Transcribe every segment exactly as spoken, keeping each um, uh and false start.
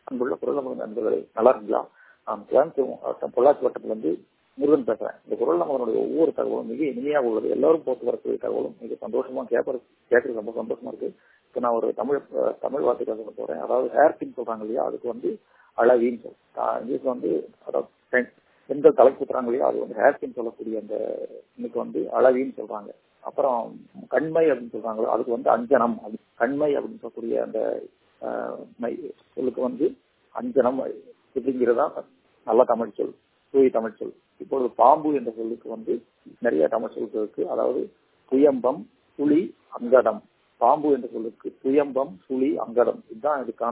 அன்புள்ள குரல் நமது நண்பர்களே, நல்லா இருக்கலாம். நான் கோயம்புத்தூர் பொள்ளாச்சி வட்டத்திலிருந்து முருகன் பேசுறேன். இந்த குரல் நமதனுடைய ஒவ்வொரு தகவலும் மிக இனிமையாக உள்ளது. எல்லாரும் போட்டு வரக்கூடிய தகவலும் மிக சந்தோஷமா கேட்கறது கேட்கறது ரொம்ப சந்தோஷமா இருக்கு. இப்போ நான் ஒரு தமிழ் தமிழ் வார்த்தைக்காக சொல்ல போறேன். அதாவது ஹேர் பின் சொல்றாங்க இல்லையா, அதுக்கு வந்து அழகின்னு சொல்றேன். இங்கிலீஷ்ல வந்து அதாவது பெண்கள் தலை குத்துறாங்க இல்லையா, அது வந்து ஹேர் பின் சொல்லக்கூடிய அந்த இன்னைக்கு வந்து அழகின்னு சொல்றாங்க. அப்புறம் கண்மை அப்படின்னு சொல்றாங்களோ, அதுக்கு வந்து அஞ்சனம். கண்மை அப்படின்னு சொல்லக்கூடிய அந்த மை சொல்லுக்கு வந்து அஞ்சனம் இப்படிங்கிறதா நல்ல தமிழ் சொல், தூய தமிழ் சொல். இப்பொழுது பாம்பு என்ற சொல்லுக்கு வந்து நிறைய தமிழ் சொல் இருக்கு. அதாவது புயம்பம், சுழி, அங்கடம். பாம்பு என்ற சொல்லுக்கு புயம்பம், சுழி, அங்கடம், இதுதான் இதுக்கான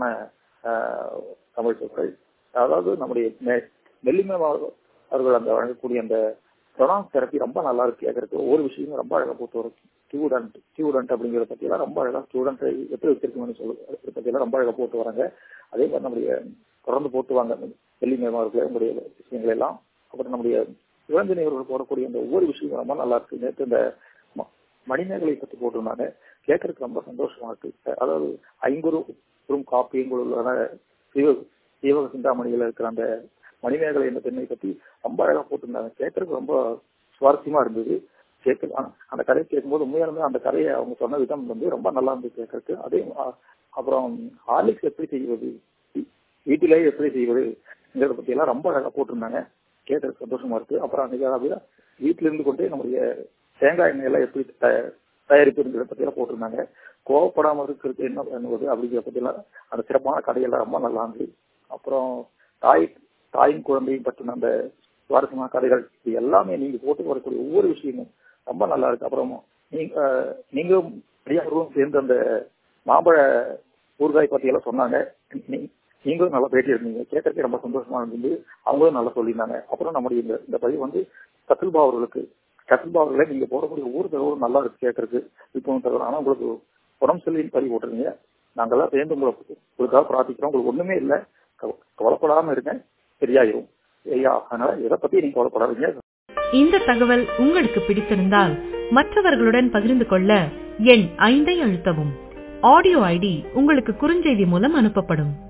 தமிழ் சொற்கள். அதாவது நம்முடைய நெல்லிமை அவர்கள் அந்த வழங்கக்கூடிய அந்த ப்ரொனவுன்ஸ் தெரப்பி ரொம்ப நல்லா இருக்கு கேட்கறதுக்கு. ஒவ்வொரு விஷயமும் ரொம்ப அழகா போட்டு வரும். ஸ்டூடெண்ட் ஸ்டூடெண்ட் அப்படிங்கிறத பற்றியெல்லாம் ரொம்ப அழகா ஸ்டூடெண்ட் எப்படி வச்சிருக்கணும்னு சொல்லு அதை பற்றியெல்லாம் ரொம்ப அழகா போட்டு வராங்க. அதே மாதிரி நம்முடைய தொடர்ந்து போட்டுவாங்க நெல்லிமை அவர்கள் உங்களுடைய விஷயங்கள் எல்லாம். அப்புறம் நம்முடைய சிவந்தினி அவர்கள் போடக்கூடிய அந்த ஒவ்வொரு விஷயமும் ரொம்ப நல்லா இருக்கு. நேற்று இந்த மணிமேகலை பற்றி போட்டிருந்தாங்க, கேட்கறதுக்கு ரொம்ப சந்தோஷமா இருக்கு. அதாவது ஐங்குறு காப்பியங்களுள்ள சிவ சிவக சிந்தாமணிகள் இருக்கிற அந்த மணிமேகலை என்ற பெண்ணை பற்றி ரொம்ப அழகா போட்டிருந்தாங்க. கேட்கறதுக்கு ரொம்ப சுவாரஸ்யமா இருந்தது. கேட்க அந்த கதையை கேட்கும்போது உண்மையாலுமே அந்த கதையை அவங்க சொன்ன விதம் வந்து ரொம்ப நல்லா இருந்தது கேட்கறதுக்கு. அதே அப்புறம் ஹார்லிக்ஸ் எப்படி செய்வது, வீட்டிலேயே எப்படி செய்வதுங்கிறத பத்தி எல்லாம் ரொம்ப அழகா போட்டிருந்தாங்க. கேட்கறதுக்கு சந்தோஷமா இருக்கு. அப்புறம் அன்னைக்கு வீட்டில இருந்து கொண்டே நம்முடைய தேங்காய் எண்ணெய் எல்லாம் எப்படி தயாரிப்புங்கிறத பத்தி எல்லாம் போட்டிருந்தாங்க. கோவப்படாம இருக்கிறது என்ன பண்ணுவது அப்படிங்கிற பத்தி எல்லாம் அந்த சிறப்பான கதையெல்லாம் ரொம்ப நல்லா இருந்துச்சு. அப்புறம் தாய் தாயும் குழந்தையும் பற்றின அந்த சுவாரஸ்யமான கதைகள் இது எல்லாமே நீங்க போட்டு வரக்கூடிய ஒவ்வொரு விஷயமும் ரொம்ப நல்லா இருக்கு. அப்புறம் நீங்க நீங்களும் பெரியாரும் சேர்ந்து அந்த மாம்பழ ஊறுகாய் பத்தி எல்லாம் சொன்னாங்க. நீங்களும் நல்லா பேட்டி இருந்தீங்க, கேட்கறதுக்கு ரொம்ப சந்தோஷமா இருந்தது. அவங்களும் நல்லா சொல்லியிருந்தாங்க. அப்புறம் நம்முடைய இந்த இந்த பதிவு வந்து கபில்பா அவர்களுக்கு கபில்பா அவர்களே நீங்க போடக்கூடிய ஒவ்வொரு தகவலும் நல்லா இருக்கு கேட்கறதுக்கு. இப்போ தகவல் ஆனால் உங்களுக்கு உடம்பு சொல்லின்னு பதிவு போட்டுருந்தீங்க. நாங்கெல்லாம் சேர்ந்து உங்களை உங்களுக்காக பிரார்த்திக்கிறோம். உங்களுக்கு ஒண்ணுமே இல்லை, கவலைப்படாம இருங்க, சரியாயிரும். ஐயா, அதனால எதை பத்தி நீங்க கவலைப்படாதீங்க. இந்த தகவல் உங்களுக்கு பிடித்திருந்தால் மற்றவர்களுடன் பகிர்ந்து கொள்ள எண் ஐந்தை அழுத்தவும். ஆடியோ ஐடி உங்களுக்கு குறுஞ்செய்தி மூலம் அனுப்பப்படும்.